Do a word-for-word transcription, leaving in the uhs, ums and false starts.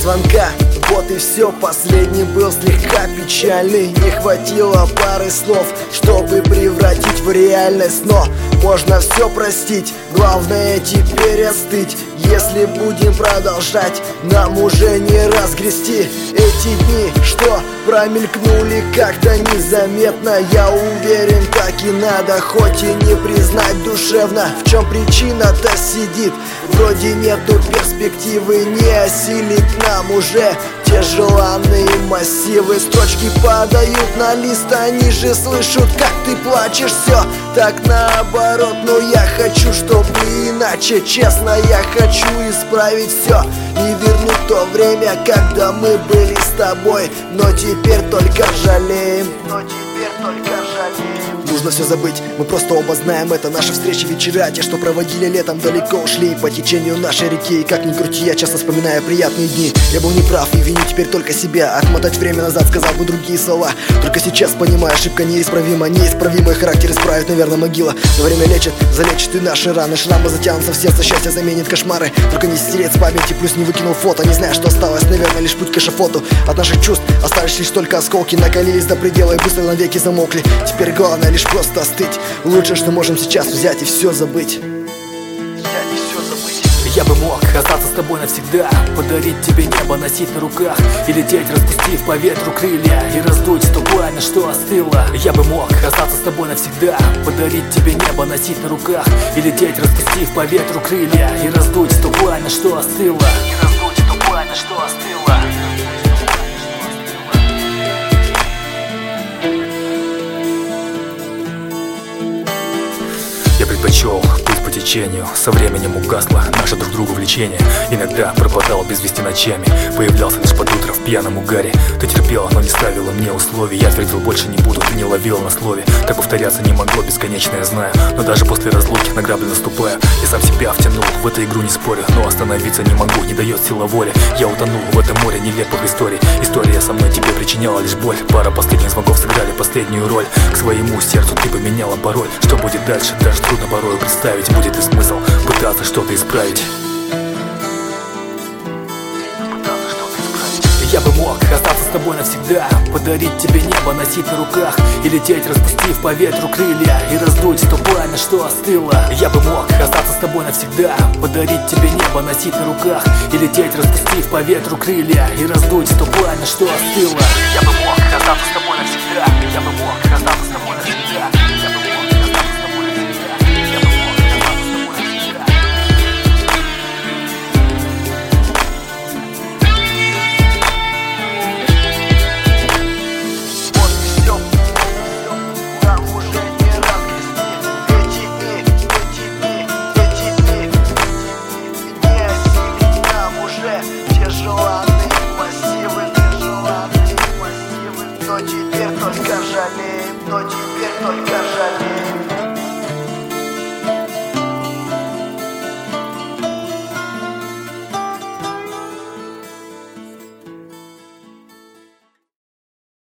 звонка. Вот и все, последний был слегка печальный. Не хватило пары слов, чтобы превратить в реальность. Но можно все простить, главное теперь остыть. Если будем продолжать, нам уже не разгрести эти дни, что промелькнули как-то незаметно. Я уверен, так и надо, хоть и не признать душевно. В чем причина-то сидит? Вроде нету перспективы, не осилить нам уже те желанные массивы. Строчки падают на лист, они же слышат, как ты плачешь. Все так наоборот, но я хочу, чтобы иначе. Честно, я хочу исправить все и вернуть то время, когда мы были с тобой. Но теперь только жалеем, но теперь только жалеем. Нужно все забыть, мы просто оба знаем это. Наши встречи, вечера, те, что проводили летом, далеко ушли по течению нашей реки. И как ни крути, я часто вспоминаю приятные дни. Я был неправ и виню теперь только себя. Отмотать время назад, сказал бы другие слова. Только сейчас понимаю, ошибка неисправима. Неисправимый характер исправит, наверное, могила. Но время лечит, залечит и наши раны. Шрамы затянутся в сердце, счастье заменит кошмары. Только не стереть с памяти, плюс не выкинул фото. Не знаю, что осталось, наверное, лишь путь к эшафоту. От наших чувств остались лишь только осколки. Накалились до предела и быстро навеки замокли. Теперь главное лишь просто остыть. Лучше, что можем сейчас взять и все забыть. Я бы мог остаться с тобой навсегда, подарить тебе небо, носить на руках и лететь, распустив по ветру крылья и раздуть то пламя, что остыло. Я бы мог остаться с тобой навсегда, подарить тебе небо, носить на руках и лететь, распустив по ветру крылья и раздуть то пламя, что остыло. И раздуть то пламя, что остыло. Я предпочел плыть по течению, со временем угасло наше друг другу влечение. Иногда пропадал без вести ночами, появлялся лишь под утро в пьяном угаре. Ты терпела, но не ставила мне условий. Я твердил, больше не буду, ты не ловила на слове. Так повторяться не могло, бесконечно я знаю. Но даже после разлуки на грабли наступая, я сам себя втянул, в эту игру не спорю. Но остановиться не могу, не дает сила воли. Я утонул в этом море нелепых историй. История со мной тебе причиняла лишь боль. Пара последних звонков сыграли последнюю роль. К своему сердцу ты поменяла пароль. Что будет дальше, даже трудно порою представить. Будет ли смысл пытаться что-то исправить? Я бы мог остаться с тобой навсегда, подарить тебе небо, носить на руках и лететь, распустив по ветру крылья и раздуть то пламя, что остыло. Я бы мог остаться с тобой навсегда, подарить тебе небо, носить на руках и лететь, распустив по ветру крылья и раздуть то пламя, что остыло. Я бы мог остаться с тобой навсегда, я бы мог остаться с тобой навсегда, я бы мог остаться с тобой навсегда, я бы мог остаться с тобой навсегда. Но теперь только жалеем, но теперь только